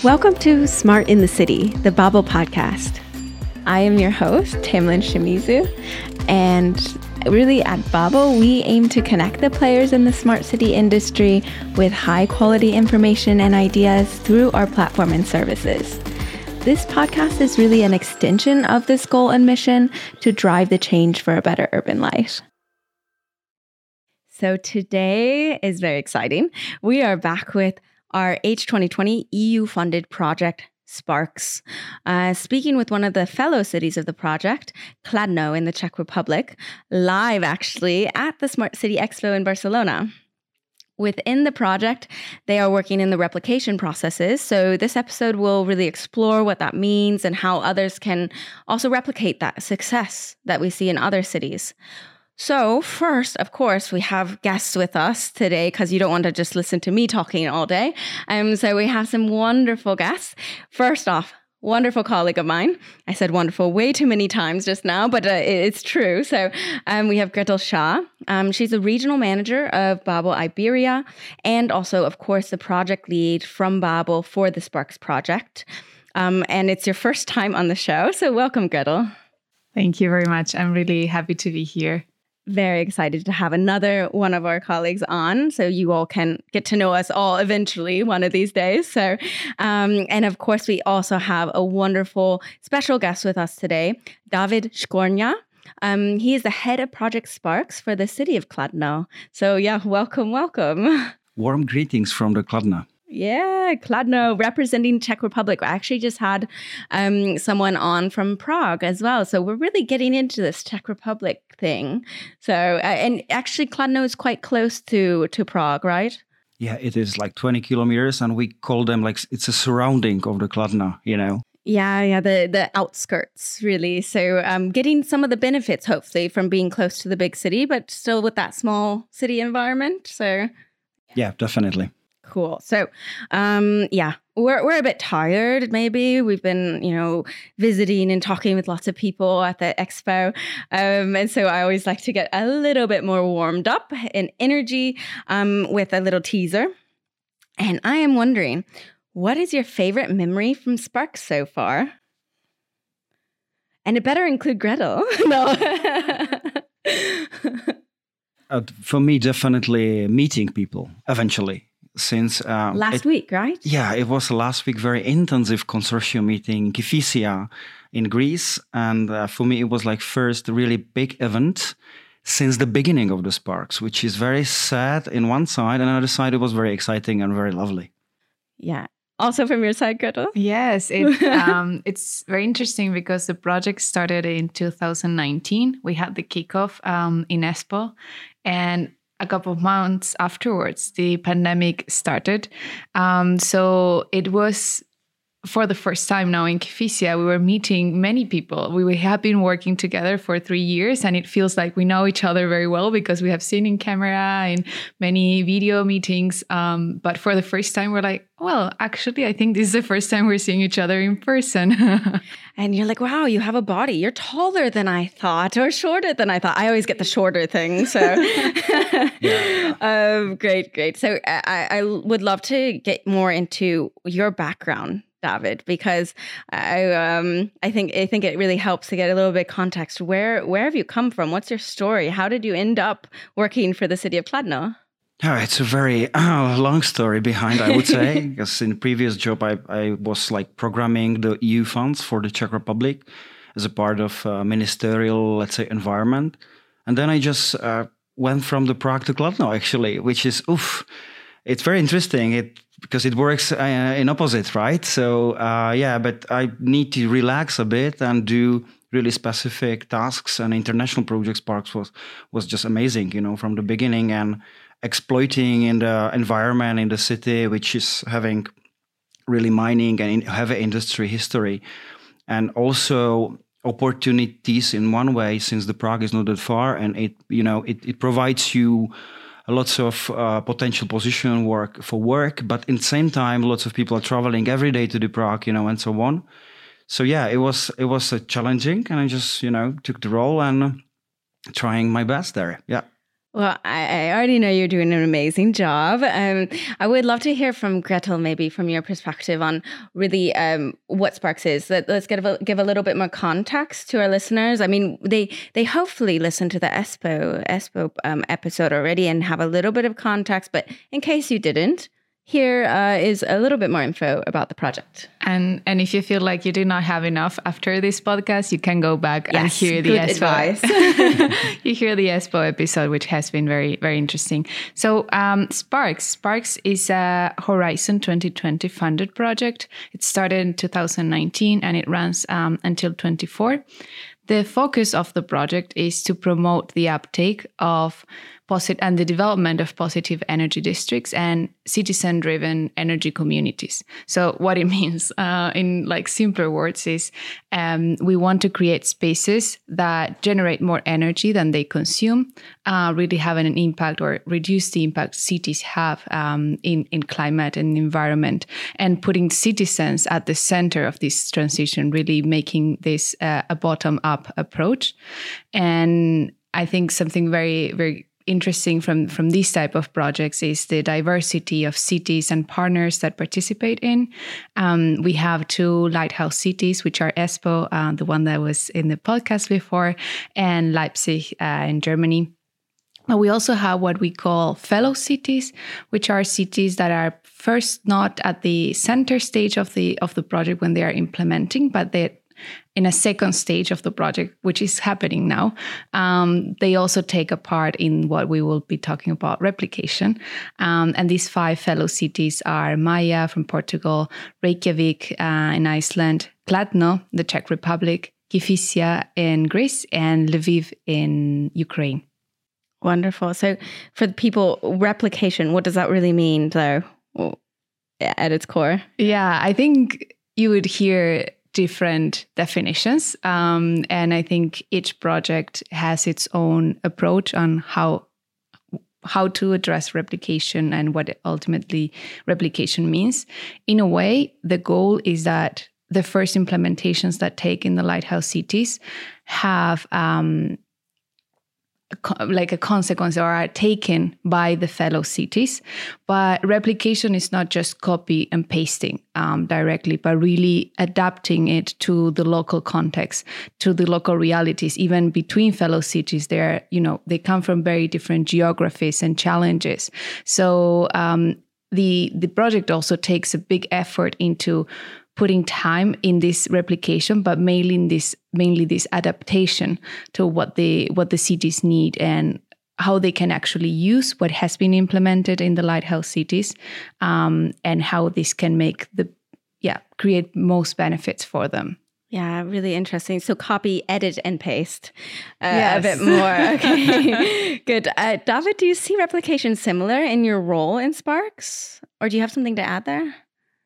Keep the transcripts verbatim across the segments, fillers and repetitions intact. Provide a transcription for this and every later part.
Welcome to Smart in the City, the Babel podcast. I am your host, Tamlin Shimizu, and really at Babel, we aim to connect the players in the smart city industry with high quality information and ideas through our platform and services. This podcast is really an extension of this goal and mission to drive the change for a better urban life. So today is very exciting. We are back with our H twenty twenty E U-funded project, Sparks. Uh, speaking with one of the fellow cities of the project, Kladno in the Czech Republic, live actually at the Smart City Expo in Barcelona. Within the project, they are working in the replication processes. So this episode will really explore what that means and how others can also replicate that success that we see in other cities. So first, of course, we have guests with us today because you don't want to just listen to me talking all day. Um, so we have some wonderful guests. First off, wonderful colleague of mine. I said wonderful way too many times just now, but uh, it's true. So um, we have Gretel Shah. Um, she's a regional manager of Babel Iberia and also, of course, the project lead from Babel for the Sparks project. Um, and it's your first time on the show. So welcome, Gretel. Thank you very much. I'm really happy to be here. Very excited to have another one of our colleagues on, so you all can get to know us all eventually one of these days. So, um, and of course, we also have a wonderful special guest with us today, David Škorňa. Um, he is the head of Project Sparks for the city of Kladno. So yeah, welcome, welcome. Warm greetings from the Kladno. Yeah, Kladno representing Czech Republic. I actually just had um, someone on from Prague as well. So we're really getting into this Czech Republic thing. So, uh, and actually Kladno is quite close to, to Prague, right? Yeah, it is like twenty kilometers and we call them like, it's a surrounding of the Kladno, you know? Yeah, yeah, the, the outskirts, really. So um, getting some of the benefits, hopefully, from being close to the big city, but still with that small city environment. So, yeah, definitely. Cool. So, um, yeah, we're we're a bit tired. Maybe we've been, you know, visiting and talking with lots of people at the expo, um, and so I always like to get a little bit more warmed up in energy um, with a little teaser. And I am wondering, what is your favorite memory from Sparks so far? And it better include Gretel. No. uh, for me, definitely meeting people eventually. Since um, last it, week, right? Yeah, it was last week, very intensive consortium meeting in Kifisia in Greece. And uh, for me, it was like first really big event since the beginning of the Sparks, which is very sad in one side. And on the other side, it was very exciting and very lovely. Yeah. Also from your side, Gretel? Yes, it, um, it's very interesting because the project started in two thousand nineteen. We had the kickoff um, in Espoo, and a couple of months afterwards, the pandemic started. Um, so it was for the first time now in Kifisia, we were meeting many people. We have been working together for three years and it feels like we know each other very well because we have seen in camera in many video meetings. Um, but for the first time, we're like, well, actually, I think this is the first time we're seeing each other in person. And you're like, wow, you have a body. You're taller than I thought or shorter than I thought. I always get the shorter thing. So yeah. um, great, great. So I, I would love to get more into your background, David, because I um I think I think it really helps to get a little bit of context. Where where have you come from? What's your story? How did you end up working for the city of Kladno? Oh, it's a very uh, long story behind, I would say, because in the previous job, I, I was like programming the E U funds for the Czech Republic as a part of uh, ministerial, let's say, environment. And then I just uh, went from the Prague to Kladno, actually, which is, oof, it's very interesting. It because it works uh, in opposite, right? So, uh, yeah, but I need to relax a bit and do really specific tasks, and international project Sparks was, was just amazing, you know, from the beginning, and exploiting in the environment in the city, which is having really mining and heavy industry history, and also opportunities in one way, since the Prague is not that far, and it, you know, it, it provides you lots of uh, potential position work for work, but in the same time, lots of people are traveling every day to the Prague, you know, and so on. So yeah, it was it was uh, challenging, and I just, you know, took the role and trying my best there. Yeah. Well, I, I already know you're doing an amazing job. Um, I would love to hear from Gretel, maybe from your perspective on really um, what Sparks is. Let, let's give a, give a little bit more context to our listeners. I mean, they they hopefully listen to the ESPO ESPO um, episode already and have a little bit of context. But in case you didn't, here uh, is a little bit more info about the project. And and if you feel like you did not have enough after this podcast, you can go back yes, and hear the good ESPO. Advice. You hear the ESPO episode, which has been very, very interesting. So um, Sparks. Sparks is a Horizon twenty twenty funded project. It started in two thousand nineteen and it runs um, until twenty-four. The focus of the project is to promote the uptake of posit- and the development of positive energy districts and citizen-driven energy communities. So what it means uh, in like simpler words is um, we want to create spaces that generate more energy than they consume, uh, really having an impact or reduce the impact cities have um, in, in climate and environment, and putting citizens at the center of this transition, really making this uh, a bottom-up approach. And I think something very, very interesting from, from these type of projects is the diversity of cities and partners that participate in. Um, we have two lighthouse cities, which are ESPO, uh, the one that was in the podcast before, and Leipzig uh, in Germany. But we also have what we call fellow cities, which are cities that are first not at the center stage of the of the project when they are implementing, but they in a second stage of the project, which is happening now. Um, they also take a part in what we will be talking about, replication. Um, and these five fellow cities are Maja from Portugal, Reykjavik uh, in Iceland, Kladno, the Czech Republic, Kifisia in Greece, and Lviv in Ukraine. Wonderful. So for the people, replication, what does that really mean, though, at its core? Yeah, I think you would hear different definitions. Um, and I think each project has its own approach on how how to address replication and what ultimately replication means. In a way, the goal is that the first implementations that take in the lighthouse cities have um, like a consequence or are taken by the fellow cities. But replication is not just copy and pasting um, directly, but really adapting it to the local context, to the local realities. Even between fellow cities, they're, you know, they come from very different geographies and challenges. So um, the the project also takes a big effort into putting time in this replication, but mainly in this mainly this adaptation to what the what the cities need and how they can actually use what has been implemented in the lighthouse cities, um, and how this can make the yeah create most benefits for them. Yeah, really interesting. So copy, edit, and paste uh, yes. a bit more. Okay, good. Uh, David, do you see replication similar in your role in Sparks, or do you have something to add there?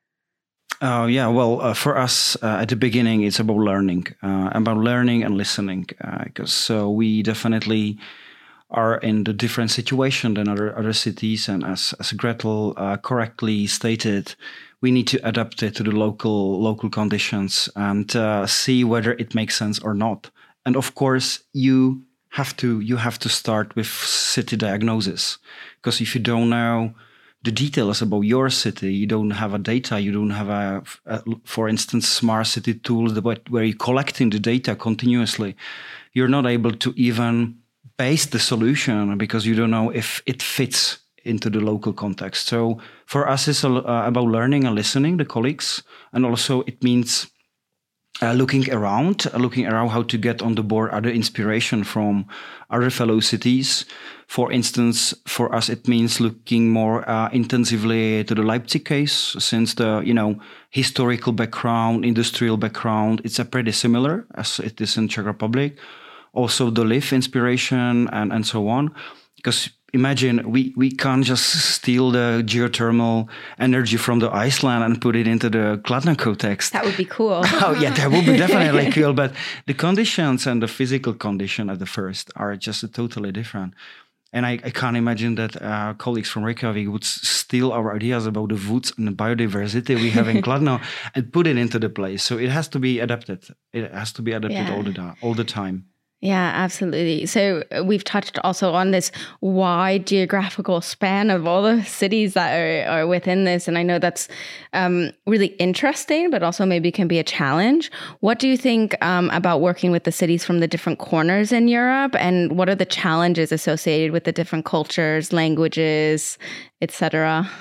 Uh, yeah, well, uh, for us uh, at the beginning, it's about learning, uh, about learning and listening, because uh, we definitely are in the different situation than other other cities, and as as Gretel uh, correctly stated, we need to adapt it to the local local conditions and uh, see whether it makes sense or not. And of course, you have to you have to start with city diagnosis, because if you don't know the details about your city, you don't have a data, you don't have a, a for instance, smart city tools where you're collecting the data continuously, you're not able to even base the solution because you don't know if it fits into the local context. So for us, it's uh, about learning and listening, the colleagues, and also it means Uh, looking around, uh, looking around how to get on the board other inspiration from other fellow cities. For instance, for us, it means looking more uh, intensively to the Leipzig case, since the, you know, historical background, industrial background, it's a pretty similar as it is in Czech Republic. Also the Lviv inspiration and, and so on. Because imagine we, we can't just steal the geothermal energy from the Iceland and put it into the Kladno context. That would be cool. Oh yeah, that would be definitely cool. But the conditions and the physical condition at the first are just totally different. And I, I can't imagine that uh, colleagues from Reykjavik would steal our ideas about the woods and the biodiversity we have in Kladno and put it into the place. So it has to be adapted. It has to be adapted Yeah. all the all the time. Yeah, absolutely. So uh, we've touched also on this wide geographical span of all the cities that are, are within this. And I know that's um, really interesting, but also maybe can be a challenge. What do you think um, about working with the cities from the different corners in Europe? And what are the challenges associated with the different cultures, languages, et cetera?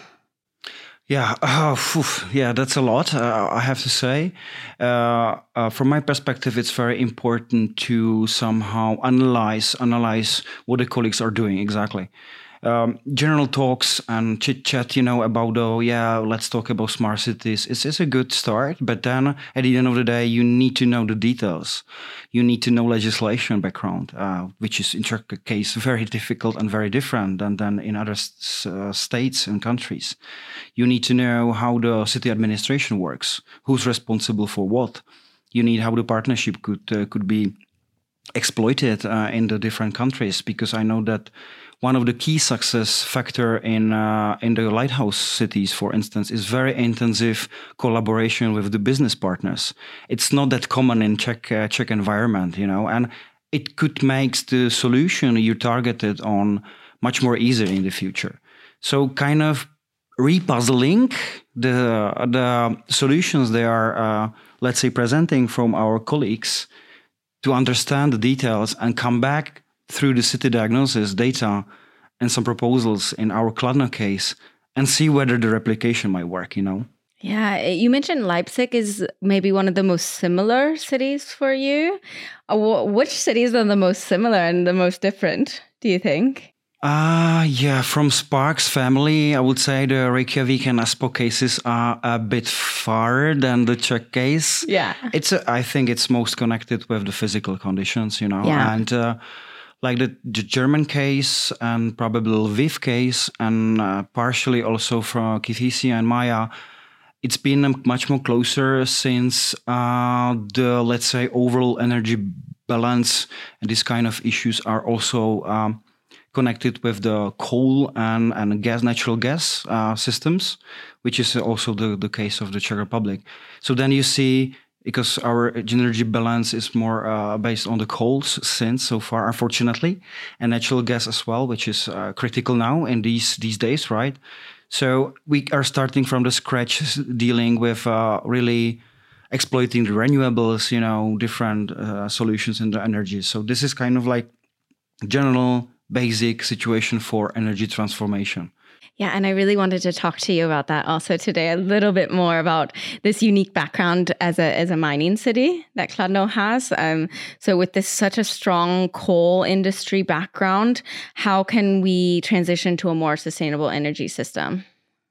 Yeah, oh, phew, yeah, that's a lot, uh, I have to say. Uh, uh, from my perspective, it's very important to somehow analyze analyze what the colleagues are doing exactly. Um, general talks and chit chat, you know, about, oh, yeah, let's talk about smart cities. It's, it's a good start. But then at the end of the day, you need to know the details. You need to know legislation background, uh, which is in Czech case very difficult and very different than, than in other uh, states and countries. You need to know how the city administration works, who's responsible for what. You need how the partnership could uh, could be exploited uh, in the different countries, because I know that one of the key success factor in uh, in the lighthouse cities, for instance, is very intensive collaboration with the business partners. It's not that common in Czech uh, Czech environment, you know, and it could make the solution you targeted on much more easier in the future. So, kind of repuzzling the the solutions they are, uh, let's say, presenting from our colleagues to understand the details and come back through the city diagnosis data and some proposals in our Kladno case and see whether the replication might work, you know? Yeah, you mentioned Leipzig is maybe one of the most similar cities for you. Uh, which cities are the most similar and the most different, do you think? Uh, yeah, from Sparks family, I would say the Reykjavik and Espoo cases are a bit far than the Czech case. Yeah. It's a, I think it's most connected with the physical conditions, you know, yeah. and uh, like the, the German case and probably Lviv case and uh, partially also from Kifisia and Maya, it's been much more closer since uh, the, let's say, overall energy balance and these kind of issues are also um, connected with the coal and, and gas, natural gas uh, systems, which is also the, the case of the Czech Republic. So then you see, because our energy balance is more uh, based on the coals since so far, unfortunately, and natural gas as well, which is uh, critical now in these these days, right? So we are starting from the scratch, dealing with uh, really exploiting the renewables, you know, different uh, solutions in the energy. So this is kind of like general basic situation for energy transformation. Yeah, and I really wanted to talk to you about that also today, a little bit more about this unique background as a as a mining city that Kladno has. Um, so with this such a strong coal industry background, how can we transition to a more sustainable energy system?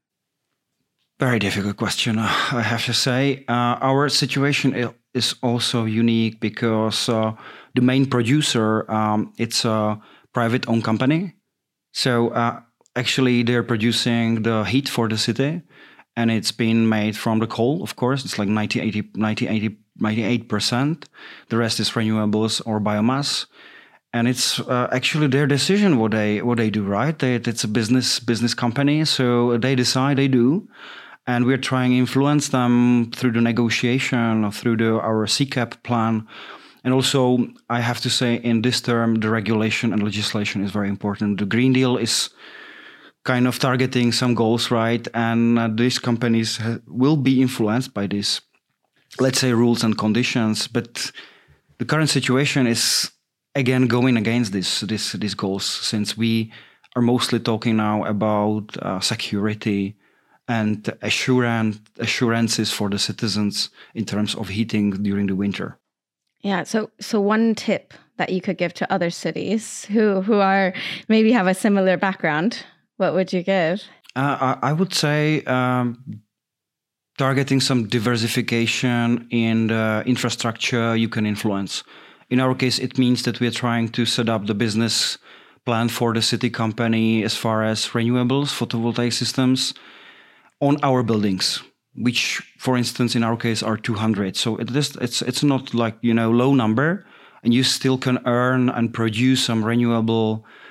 Very difficult question, I have to say. Uh, our situation is also unique because uh, the main producer, um, it's a private-owned company. So uh, actually, they're producing the heat for the city, and it's been made from the coal, of course. It's like ninety, eighty, ninety, eighty, ninety-eight percent. The rest is renewables or biomass. And it's uh, actually their decision what they what they do, right? They, it's a business business company, so they decide, they do. And we're trying to influence them through the negotiation or through the, our C CAP plan. And also, I have to say, in this term, the regulation and legislation is very important. The Green Deal is kind of targeting some goals, right? And uh, these companies ha- will be influenced by these, let's say, rules and conditions. But the current situation is, again, going against this, this, these goals, since we are mostly talking now about uh, security and assurance, assurances for the citizens in terms of heating during the winter. Yeah, so so one tip that you could give to other cities who who are maybe have a similar background, what would you give? Uh, I, I would say um, targeting some diversification in the infrastructure you can influence. In our case, it means that we are trying to set up the business plan for the city company as far as renewables, photovoltaic systems on our buildings, which, for instance, in our case, are two hundred. So it is, it's it's not like, you know, low number, and you still can earn and produce some renewable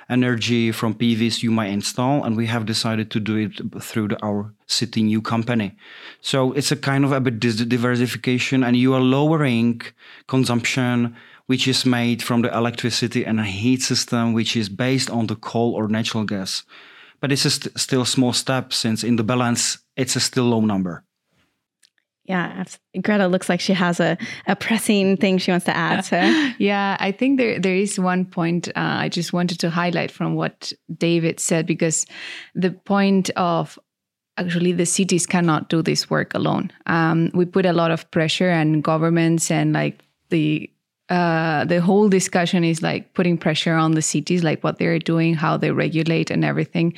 energy from P Vs you might install. And we have decided to do it through the, our city new company. So it's a kind of a bit diversification, and you are lowering consumption, which is made from the electricity and a heat system, which is based on the coal or natural gas. But it's a st- still a small step, since in the balance, it's a still low number. Yeah, Greta looks like she has a, a pressing thing she wants to add. So. Yeah, I think there there is one point uh, I just wanted to highlight from what David said, because the point of actually the cities cannot do this work alone. Um, we put a lot of pressure, and governments and like the uh, the whole discussion is like putting pressure on the cities, like what they're doing, how they regulate and everything.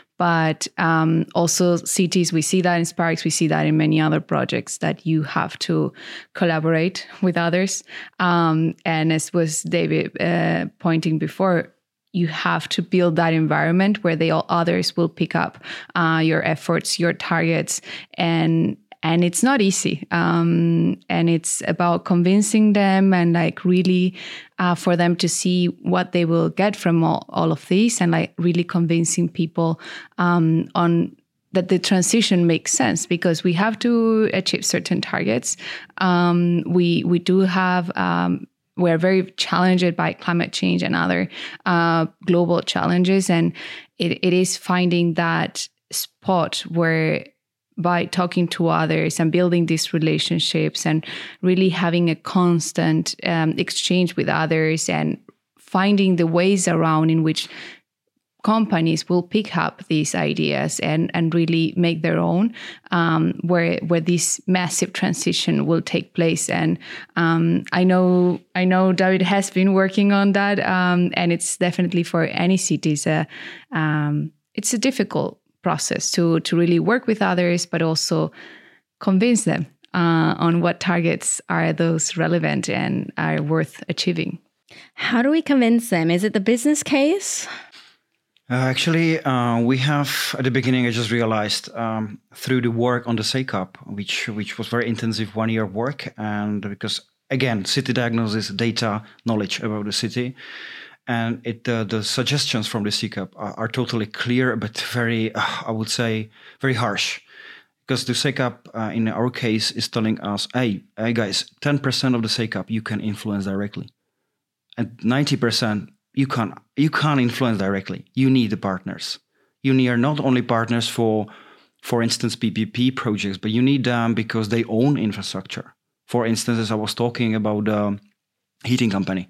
But um, also cities, we see that in Sparks, we see that in many other projects, that you have to collaborate with others. Um, and as was David uh, pointing before, you have to build that environment where they all others will pick up uh, your efforts, your targets, and And it's not easy. Um, and it's about convincing them and like really uh, for them to see what they will get from all, all of this, and like really convincing people um, on that the transition makes sense, because we have to achieve certain targets. Um, we we do have... Um, We're very challenged by climate change and other uh, global challenges. And it, it is finding that spot where, by talking to others and building these relationships and really having a constant um, exchange with others, and finding the ways around in which companies will pick up these ideas and, and really make their own, um, where where this massive transition will take place. And um, I know I know David has been working on that, um, and it's definitely for any cities, uh, um, it's a difficult process to to really work with others, but also convince them uh, on what targets are those relevant and are worth achieving. How do we convince them? Is it the business case? Uh, actually, uh, we have, at the beginning, I just realized um, through the work on the S A C A P, which which was very intensive one-year work, and because, again, city diagnosis, data, knowledge about the city, and it uh, the suggestions from the S A C A P are, are totally clear, but very, uh, I would say, very harsh. Because the S A C A P, uh, in our case, is telling us, hey, hey guys, ten percent of the S A C A P you can influence directly. And ninety percent you can't, you can't influence directly. You need the partners. You need not only partners for, for instance, P P P projects, but you need them because they own infrastructure. For instance, as I was talking about the heating company.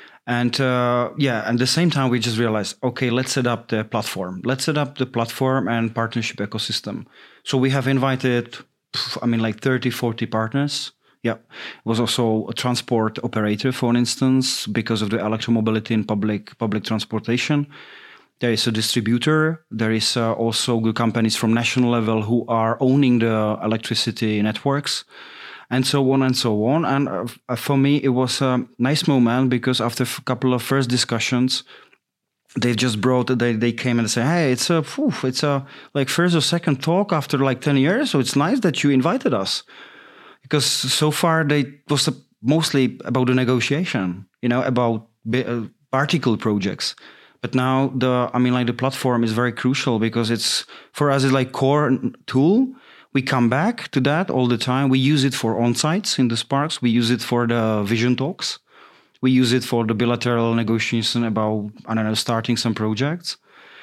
And uh, yeah, at the same time, we just realized, okay, let's set up the platform. Let's set up the platform and partnership ecosystem. So we have invited, I mean, like thirty, forty partners. Yeah, it was also a transport operator, for instance, because of the electromobility in public public transportation. There is a distributor. There is uh, also good companies from national level who are owning the electricity networks, and so on and so on. And uh, for me, it was a nice moment, because after a couple of first discussions, they just brought, they, they came and said, hey, it's a, whew, it's a like first or second talk after like ten years. So it's nice that you invited us. Because so far they was mostly about the negotiation, you know, about uh, particle projects. But now the, I mean, like the platform is very crucial, because it's, for us, it's like core tool. We come back to that all the time. We use it for on-sites in the Sparks. We use it for the vision talks. We use it for the bilateral negotiation about, I don't know, starting some projects.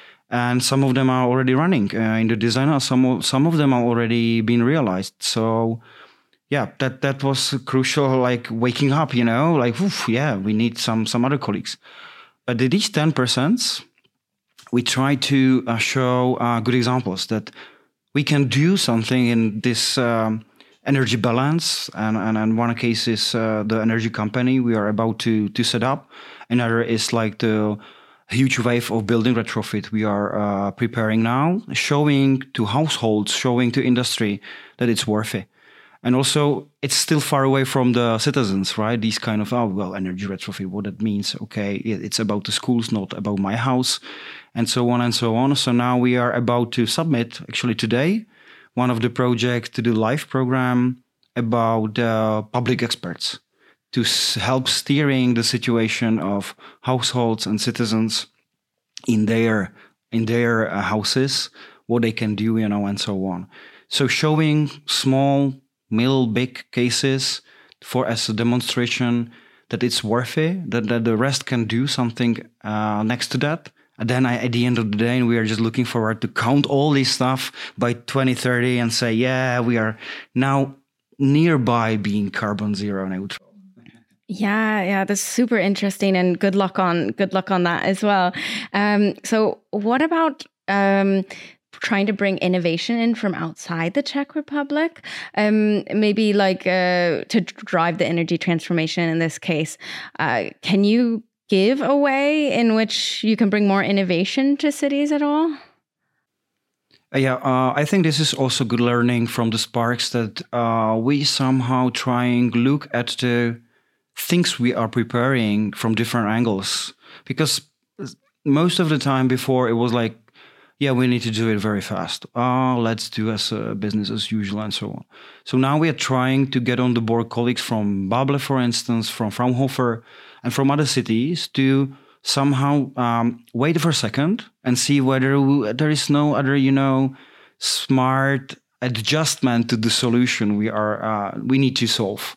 And some of them are already running uh, in the design. Some of, some of them are already being realized. So yeah, that, that was crucial, like waking up, you know, like, oof, yeah, we need some, some other colleagues. But these ten percent, we try to uh, show uh, good examples that we can do something in this um, energy balance. And, and, and one case is uh, the energy company we are about to, to set up. Another is like the huge wave of building retrofit we are uh, preparing now, showing to households, showing to industry that it's worth it. And also, it's still far away from the citizens, right? These kind of, oh, well, energy retrofit, what that means. Okay, it's about the schools, not about my house, and so on and so on. So now we are about to submit, actually today, one of the projects to the LIFE program about uh, public experts to help steering the situation of households and citizens in their in their uh, houses, what they can do, you know, and so on. So showing small, middle, big cases for as a demonstration that it's worthy, that, that the rest can do something uh, next to that. And then I, at the end of the day, we are just looking forward to count all this stuff by twenty thirty and say, yeah, we are now nearby being carbon zero neutral. Yeah, yeah, that's super interesting, and good luck on good luck on that as well. Um, so, what about um, trying to bring innovation in from outside the Czech Republic? Um, maybe like uh, to drive the energy transformation in this case. Uh, can you give a way in which you can bring more innovation to cities at all? Uh, yeah, uh, I think this is also good learning from the Sparks that uh, we somehow trying look at the things we are preparing from different angles, because most of the time before it was like, yeah, we need to do it very fast. Oh, let's do as a business as usual and so on. So now we are trying to get on the board colleagues from Bable, for instance, from Fraunhofer and from other cities to somehow um, wait for a second and see whether we, there is no other, you know, smart adjustment to the solution we are uh, we need to solve.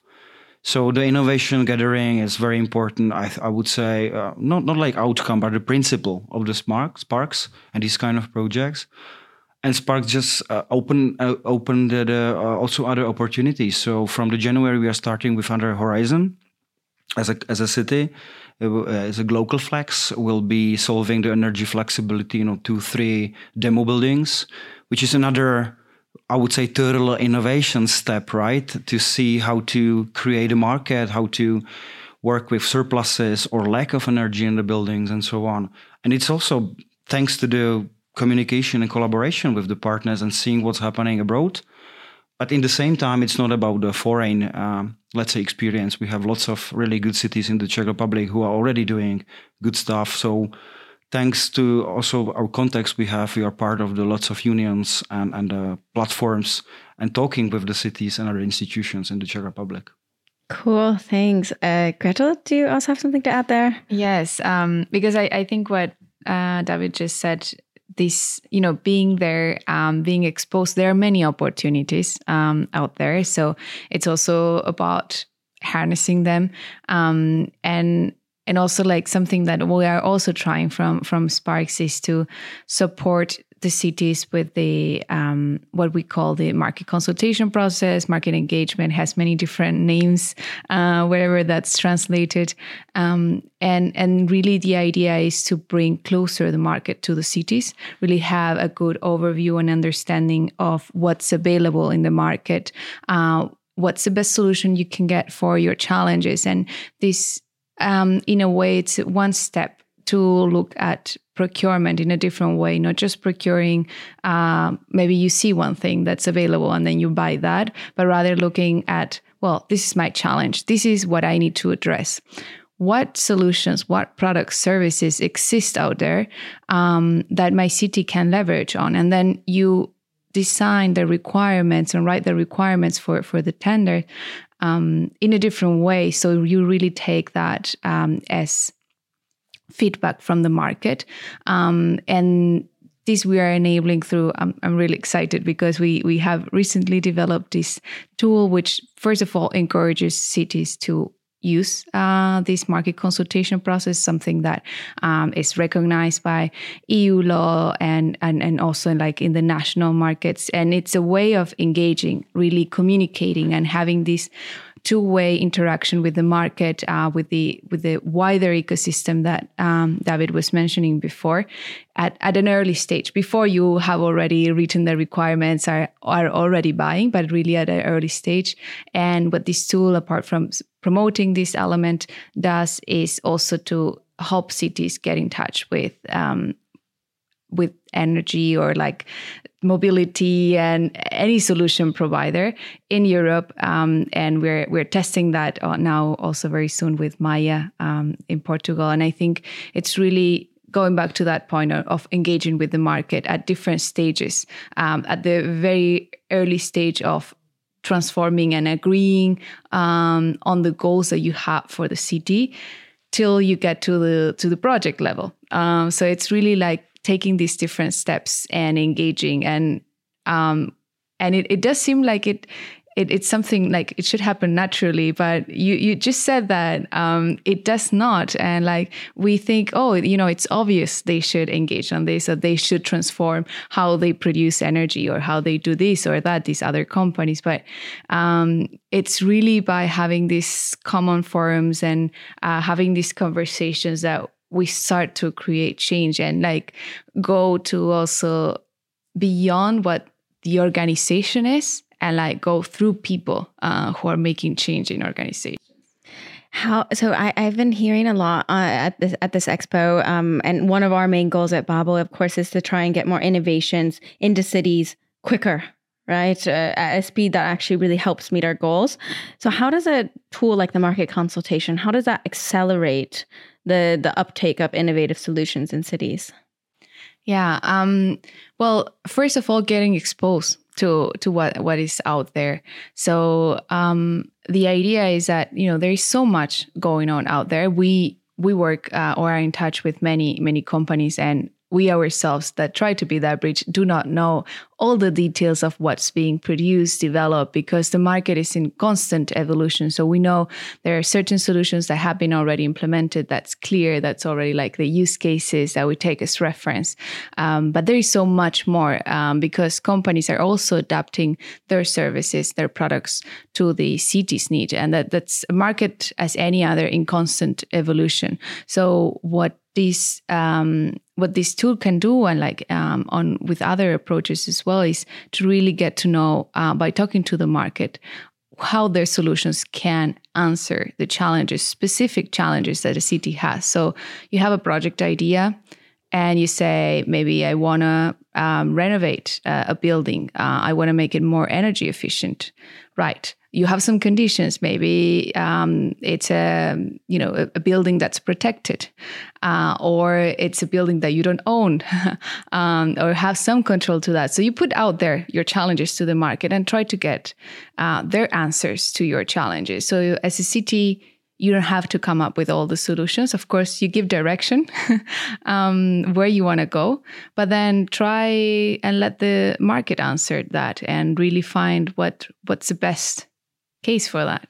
So the innovation gathering is very important. I, I would say uh, not not like outcome, but the principle of the Spark, Sparks and these kind of projects. And Spark just uh, open uh, opened the, the, uh, also other opportunities. So from the January we are starting with Under Horizon as a as a city. Uh, as a local flex, will be solving the energy flexibility, you know, two three demo buildings, which is another, I would say, total innovation step, right? To see how to create a market, how to work with surpluses or lack of energy in the buildings and so on. And it's also thanks to the communication and collaboration with the partners and seeing what's happening abroad. But in the same time, it's not about the foreign, um, let's say, experience. We have lots of really good cities in the Czech Republic who are already doing good stuff. So thanks to also our contacts we have, we are part of the lots of unions and, and uh, platforms and talking with the cities and other institutions in the Czech Republic. Cool, thanks. Uh, Gretel, do you also have something to add there? Yes, um, because I, I think what uh, David just said, this, you know, being there, um, being exposed, there are many opportunities um, out there. So it's also about harnessing them. Um, and And also like something that we are also trying from, from Sparks is to support the cities with the um, what we call the market consultation process. Market engagement has many different names, uh, wherever that's translated. Um, and, and really the idea is to bring closer the market to the cities, really have a good overview and understanding of what's available in the market, uh, what's the best solution you can get for your challenges. And this, Um, in a way, it's one step to look at procurement in a different way, not just procuring, uh, maybe you see one thing that's available and then you buy that, but rather looking at, well, this is my challenge. This is what I need to address. What solutions, what products, services exist out there um, that my city can leverage on? And then you design the requirements and write the requirements for, for the tender Um, in a different way. So you really take that um, as feedback from the market. Um, and this we are enabling through, I'm, I'm really excited because we, we have recently developed this tool, which first of all encourages cities to use uh, this market consultation process, something that um, is recognized by E U law and, and, and also like in the national markets. And it's a way of engaging, really communicating and having this two-way interaction with the market, uh, with the with the wider ecosystem that um, David was mentioning before, at, at an early stage, before you have already written the requirements, are, are already buying, but really at an early stage. And what this tool, apart from promoting this element, does is also to help cities get in touch with um, with energy or like mobility and any solution provider in Europe. Um, and we're we're testing that now also very soon with Maya um, in Portugal. And I think it's really going back to that point of, of engaging with the market at different stages, um, at the very early stage of transforming and agreeing um, on the goals that you have for the city, till you get to the to the project level. Um, so it's really like taking these different steps and engaging, and um, and it, it does seem like it, it it's something like it should happen naturally, but you you just said that um, it does not, and like we think, oh, you know, it's obvious they should engage on this, or they should transform how they produce energy, or how they do this or that, these other companies, but um, it's really by having these common forums and uh, having these conversations that we start to create change, and like go to also beyond what the organization is, and like go through people uh, who are making change in organizations. How so? I, I've been hearing a lot uh, at this at this expo, um, and one of our main goals at Babel, of course, is to try and get more innovations into cities quicker, right? Uh, at a speed that actually really helps meet our goals. So, how does a tool like the market consultation, how does that accelerate the the uptake of innovative solutions in cities? Yeah. Um, well, first of all, getting exposed to to what what is out there. So um, the idea is that, you know, there is so much going on out there. We we work uh, or are in touch with many many companies, and we ourselves that try to be that bridge do not know all the details of what's being produced, developed, because the market is in constant evolution. So we know there are certain solutions that have been already implemented. That's clear. That's already like the use cases that we take as reference. Um, but there is so much more um, because companies are also adapting their services, their products to the city's need. And that, that's a market as any other in constant evolution. So what this um, what this tool can do, and like um, on with other approaches as well, is to really get to know uh, by talking to the market how their solutions can answer the challenges, specific challenges that a city has. So you have a project idea, and you say, maybe I want to um, renovate uh, a building. Uh, I want to make it more energy efficient, right? You have some conditions. Maybe um, it's a you know a, a building that's protected, uh, or it's a building that you don't own, um, or have some control to that. So you put out there your challenges to the market and try to get uh, their answers to your challenges. So as a city, you don't have to come up with all the solutions. Of course, you give direction um, where you want to go, but then try and let the market answer that, and really find what what's the best case for that.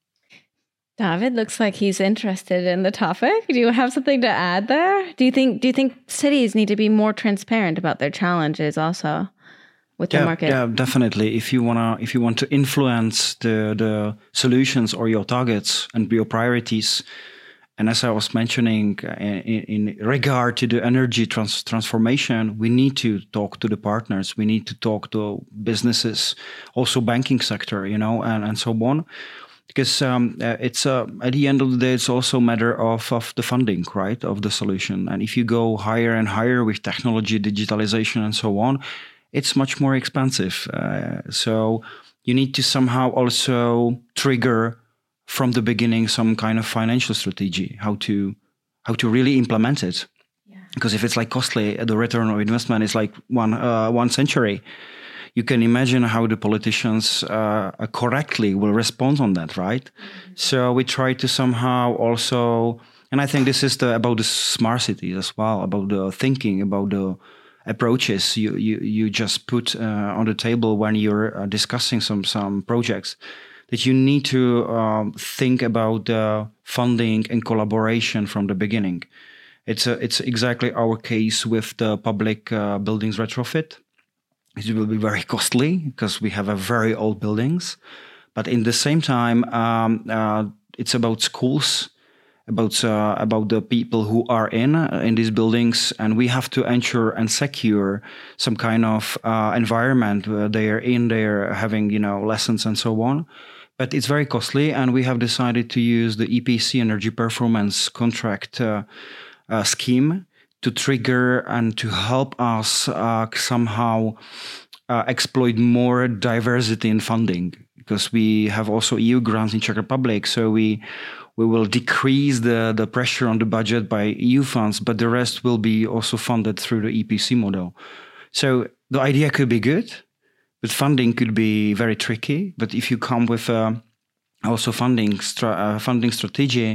David looks like he's interested in the topic. Do you have something to add there? Do you think do you think cities need to be more transparent about their challenges also with yeah, the market? Yeah, definitely. If you wanna if you want to influence the the solutions or your targets and your priorities, and as I was mentioning in, in regard to the energy trans- transformation, we need to talk to the partners. We need to talk to businesses, also banking sector, you know, and, and so on. Because um, uh, it's uh, at the end of the day, it's also a matter of, of the funding, right, of the solution. And if you go higher and higher with technology, digitalization, and so on, it's much more expensive. Uh, so you need to somehow also trigger from the beginning some kind of financial strategy, how to how to really implement it. Yeah. Because if it's like costly, the return on investment is like one uh, one century. You can imagine how the politicians uh, correctly will respond on that, right? Mm-hmm. So we try to somehow also, and I think this is the about the smart cities as well, about the thinking, about the approaches you you, you just put uh, on the table when you're uh, discussing some some projects. That you need to um, think about uh, funding and collaboration from the beginning. It's a, it's exactly our case with the public uh, buildings retrofit. It will be very costly because we have a very old buildings, but in the same time, um, uh, it's about schools, about uh, about the people who are in uh, in these buildings, and we have to ensure and secure some kind of uh, environment where they are in, they're having you know lessons and so on. But it's very costly, and we have decided to use the E P C, Energy Performance Contract uh, uh, scheme, to trigger and to help us uh, somehow uh, exploit more diversity in funding, because we have also E U grants in Czech Republic, so we we will decrease the, the pressure on the budget by E U funds, but the rest will be also funded through the E P C model. So the idea could be good, but funding could be very tricky. But if you come with uh, also funding stra- uh, funding strategy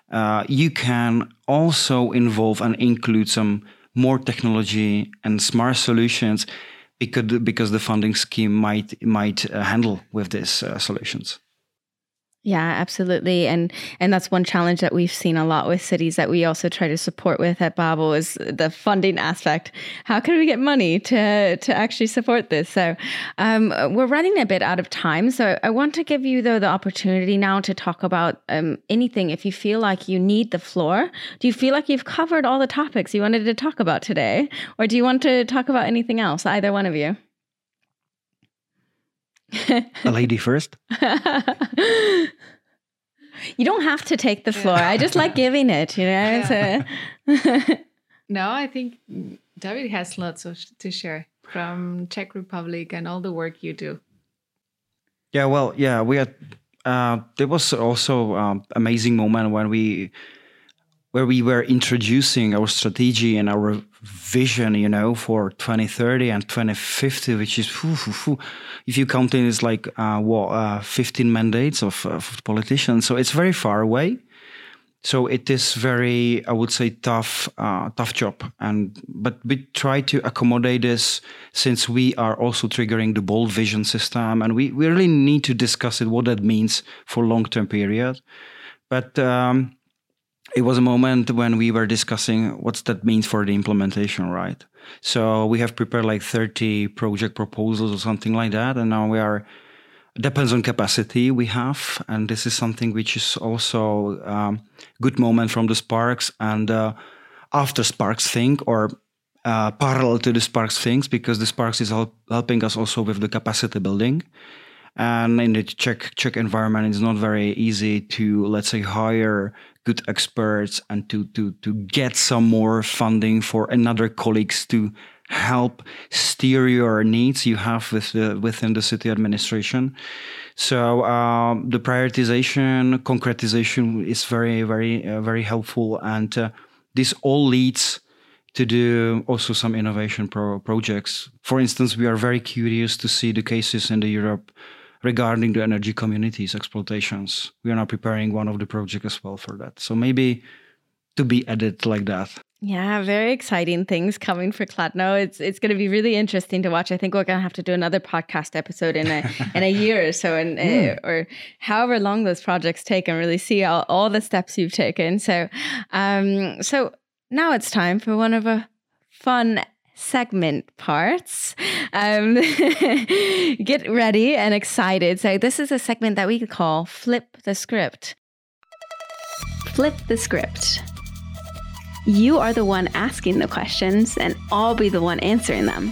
uh, you can also involve and include some more technology and smart solutions because because the funding scheme might might uh, handle with these uh, solutions. Yeah, absolutely. And and that's one challenge that we've seen a lot with cities that we also try to support with at Babel is the funding aspect. How can we get money to, to actually support this? So um, we're running a bit out of time. So I want to give you, though, the opportunity now to talk about um, anything. If you feel like you need the floor, do you feel like you've covered all the topics you wanted to talk about today? Or do you want to talk about anything else, either one of you? A lady first. You don't have to take the floor. I just like giving it, you know. Yeah. So. No, I think David has lots of to share from Czech Republic and all the work you do. Yeah, well, yeah, we had. Uh, there was also um, amazing moment when we, where we were introducing our strategy and our vision, you know, for twenty thirty and twenty fifty, which is, whew, whew, whew, if you count it, it's like uh, what, uh, fifteen mandates of, of politicians. So it's very far away. So it is very, I would say, tough, uh, tough job. And but we try to accommodate this since we are also triggering the bold vision system, and we, we really need to discuss it, what that means for long-term period. But um, it was a moment when we were discussing what that means for the implementation, right? So we have prepared like thirty project proposals or something like that. And now we are, depends on capacity we have. And this is something which is also a um, good moment from the Sparks and uh, after Sparks Think, or uh, parallel to the Sparks Things, because the Sparks is help, helping us also with the capacity building. And in the Czech, Czech environment, it's not very easy to, let's say, hire good experts and to, to, to get some more funding for another colleagues to help steer your needs you have with the, within the city administration. So um, the prioritization, concretization is very, very, uh, very helpful. And uh, this all leads to do also some innovation pro- projects. For instance, we are very curious to see the cases in the Europe regarding the energy communities exploitations. We are now preparing one of the projects as well for that. So maybe to be added like that. Yeah, very exciting things coming for Kladno. It's it's going to be really interesting to watch. I think we're going to have to do another podcast episode in a in a year or so, and mm. uh, or however long those projects take, and really see all, all the steps you've taken. So, um, so now it's time for one of a fun segment parts. Um, get ready and excited. So this is a segment that we call Flip the Script. Flip the Script. You are the one asking the questions, and I'll be the one answering them.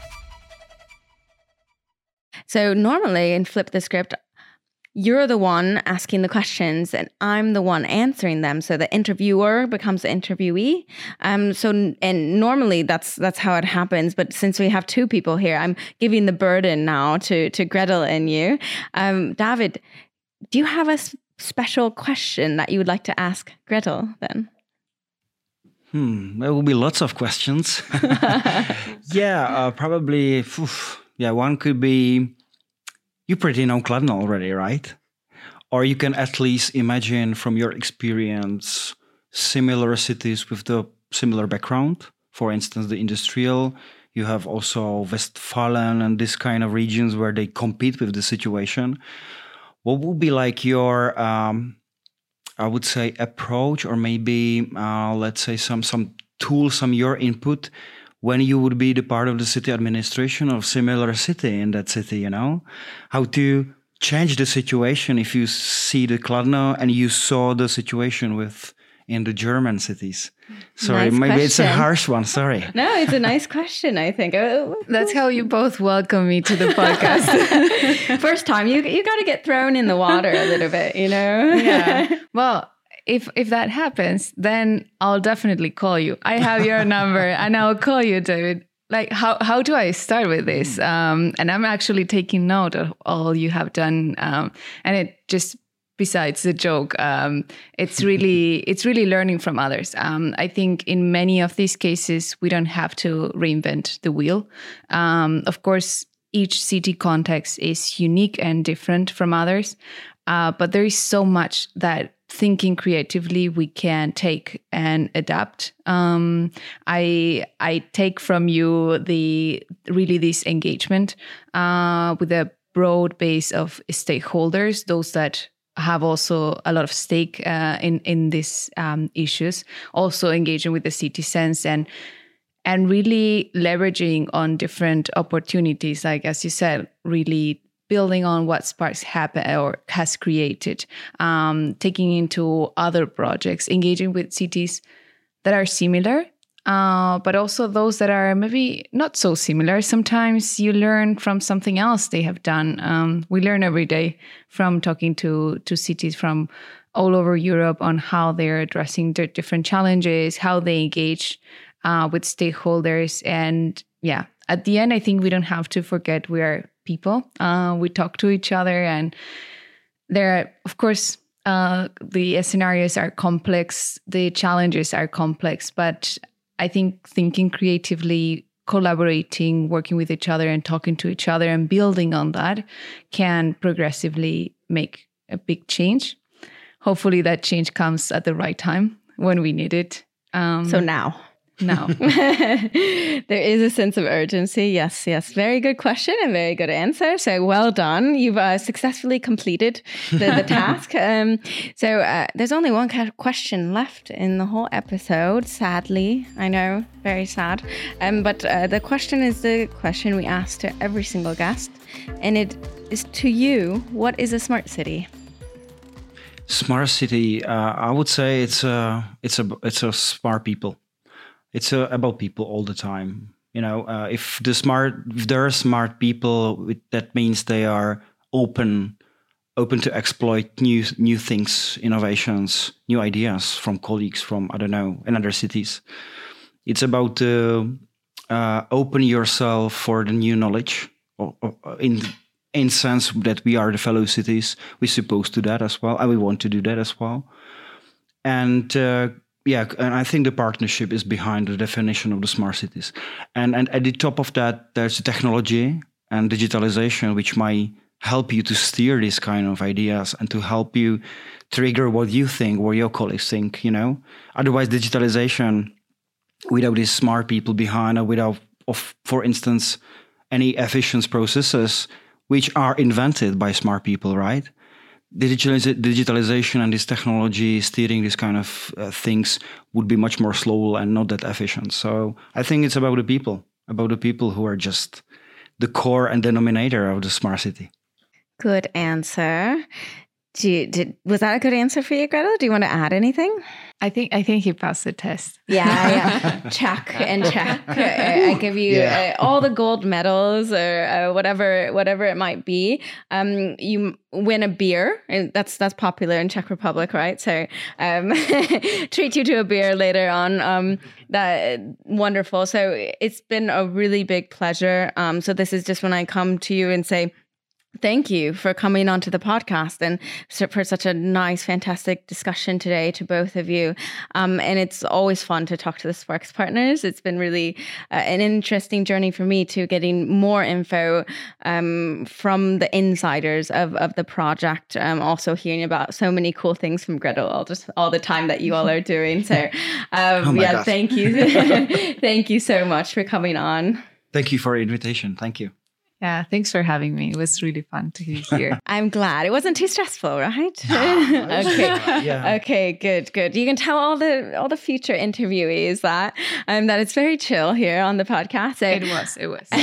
So normally in Flip the Script, you're the one asking the questions and I'm the one answering them. So the interviewer becomes the interviewee. Um, so, and normally that's that's how it happens. But since we have two people here, I'm giving the burden now to, to Gretel and you. Um, David, do you have a s- special question that you would like to ask Gretel then? Hmm, there will be lots of questions. yeah, uh, probably, oof, yeah, one could be, you pretty know Kladno already, right? Or you can at least imagine from your experience similar cities with the similar background. For instance, the industrial. You have also Westfalen and this kind of regions where they compete with the situation. What would be like your, um, I would say, approach, or maybe, uh, let's say, some some tools, some your input when you would be the part of the city administration of similar city in that city, you know? How to change the situation if you see the Kladno and you saw the situation with in the German cities. Sorry, nice maybe question. It's a harsh one, sorry. No, it's a nice question, I think. That's how you both welcome me to the podcast. First time, you you got to get thrown in the water a little bit, you know? Yeah. Well, if if that happens, then I'll definitely call you. I have your number and I'll call you, David. Like, how, how do I start with this? Um, and I'm actually taking note of all you have done. Um, and it just, besides the joke, um, it's really it's really learning from others. Um, I think in many of these cases, we don't have to reinvent the wheel. Um, of course, each city context is unique and different from others. Uh, but there is so much that thinking creatively we can take and adapt. Um, I I take from you the really this engagement uh, with a broad base of stakeholders, those that have also a lot of stake uh, in in these um, issues, also engaging with the citizens and and really leveraging on different opportunities, like as you said, really building on what Sparks have or has created, um, taking into other projects, engaging with cities that are similar, uh, but also those that are maybe not so similar. Sometimes you learn from something else they have done. Um, we learn every day from talking to, to cities from all over Europe on how they're addressing their different challenges, how they engage uh, with stakeholders. And yeah, at the end, I think we don't have to forget we are people. Uh, we talk to each other, and there are, of course, uh, the scenarios are complex, the challenges are complex, but I think thinking creatively, collaborating, working with each other and talking to each other and building on that can progressively make a big change. Hopefully that change comes at the right time when we need it. Um, so now. No. There is a sense of urgency. Yes, yes. Very good question and very good answer. So well done. You've uh, successfully completed the, the task. Um, so uh, there's only one question left in the whole episode, sadly. I know, very sad. Um, but uh, the question is the question we ask to every single guest. And it is to you, what is a smart city? Smart city, uh, I would say it's a, it's a, it's a smart people. It's uh, about people all the time. You know, uh, if the smart, if there are smart people, that means they are open, open to exploit new new things, innovations, new ideas from colleagues from I don't know in other cities. It's about uh, uh, open yourself for the new knowledge, or, or in in sense that we are the fellow cities. We're supposed to do that as well, and we want to do that as well. And uh, Yeah, and I think the partnership is behind the definition of the smart cities. And and at the top of that, there's the technology and digitalization, which might help you to steer these kind of ideas and to help you trigger what you think, what your colleagues think, you know. Otherwise, digitalization, without these smart people behind, or without, of, for instance, any efficient processes, which are invented by smart people, right? Digitaliz- digitalization and this technology steering these kind of uh, things would be much more slow and not that efficient. So I think it's about the people, about the people who are just the core and denominator of the smart city. Good answer. Do you, did, was that a good answer for you, Gretel? Do you want to add anything? I think I think he passed the test. Yeah, yeah. Check and check. I, I give you yeah. uh, all the gold medals or uh, whatever whatever it might be. Um, you win a beer. And that's that's popular in Czech Republic, right? So um, treat you to a beer later on. Um, that wonderful. So it's been a really big pleasure. Um, so this is just when I come to you and say, thank you for coming onto the podcast and for such a nice, fantastic discussion today to both of you. Um, and it's always fun to talk to the Sparks partners. It's been really uh, an interesting journey for me to getting more info um, from the insiders of, of the project. Um, also hearing about so many cool things from Gretel, all just all the time that you all are doing. So um, oh yeah, gosh. thank you. Thank you so much for coming on. Thank you for the invitation. Thank you. Yeah, thanks for having me. It was really fun to be here. I'm glad. It wasn't too stressful, right? No, okay. Yeah. Okay, good, good. You can tell all the all the future interviewees that um that it's very chill here on the podcast. So, it was, it was.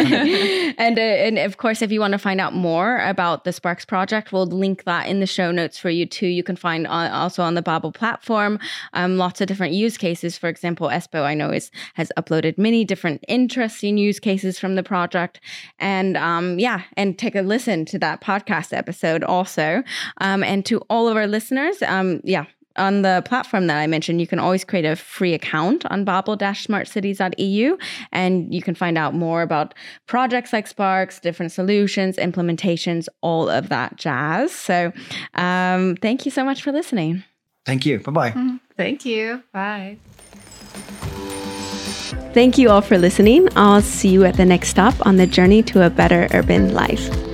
and uh, and of course, if you want to find out more about the Sparks project, we'll link that in the show notes for you too. You can find on, also on the Babel platform um lots of different use cases. For example, Espo, I know, is has uploaded many different interesting use cases from the project. And um, yeah, and take a listen to that podcast episode also. Um, and to all of our listeners, um, yeah, on the platform that I mentioned, you can always create a free account on babel dash smart cities dot e u. And you can find out more about projects like Sparks, different solutions, implementations, all of that jazz. So um, thank you so much for listening. Thank you. Bye-bye. Mm-hmm. Thank you. Bye. Thank you all for listening. I'll see you at the next stop on the journey to a better urban life.